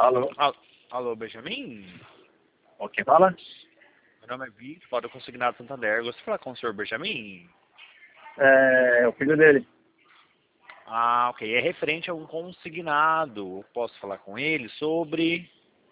Alô? Alô, Benjamin? O que fala? Meu nome é Vitor, falo do Consignado Santander. Gostaria de falar com o senhor Benjamin? É o filho dele. Ah, ok. É referente a um consignado. Posso falar com ele sobre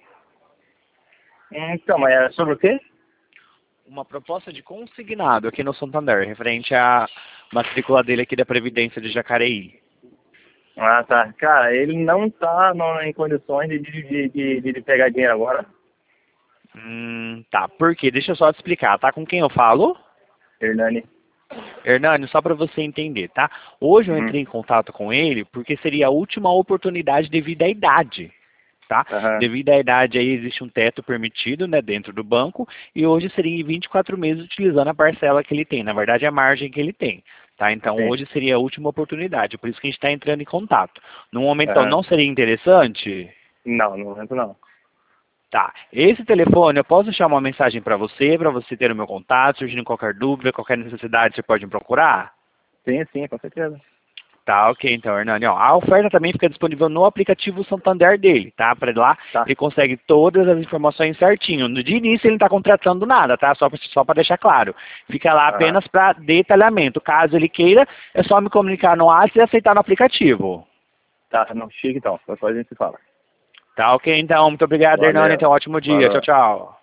Então, mas é sobre o quê? uma proposta de consignado aqui no Santander, referente à matrícula dele aqui da Previdência de Jacareí. Ah, tá. Cara, ele não tá em condições de pegar dinheiro agora. Tá. Por quê? Deixa eu só te explicar, tá? Com quem eu falo? Hernani. Hernani, só para você entender, tá? Hoje eu Uhum. entrei em contato com ele porque seria a última oportunidade devido à idade, tá? Aham. Devido à idade aí existe um teto permitido, né, dentro do banco e hoje seria em 24 meses utilizando a parcela que ele tem, na verdade a margem que ele tem, tá? Então Sim. hoje seria a última oportunidade, por isso que a gente está entrando em contato. No momento então, Aham. não seria interessante? Não, no momento não. Tá. Esse telefone, eu posso deixar uma mensagem para você ter o meu contato, surgindo qualquer dúvida, qualquer necessidade, você pode me procurar? Sim, com certeza. Tá, ok, então, Hernani, ó, a oferta também fica disponível no aplicativo Santander dele, tá? Para lá, Tá. ele consegue todas as informações certinho. No de início ele não está contratando nada, tá? Só para deixar claro. Fica lá Aham. apenas para detalhamento. Caso ele queira, é só me comunicar no WhatsApp e aceitar no aplicativo. Tá, não, chique então. Depois a gente se fala. Tá, ok, então, muito obrigado, Hernani, Valeu. então, ótimo dia. Tchau, Falou. tchau.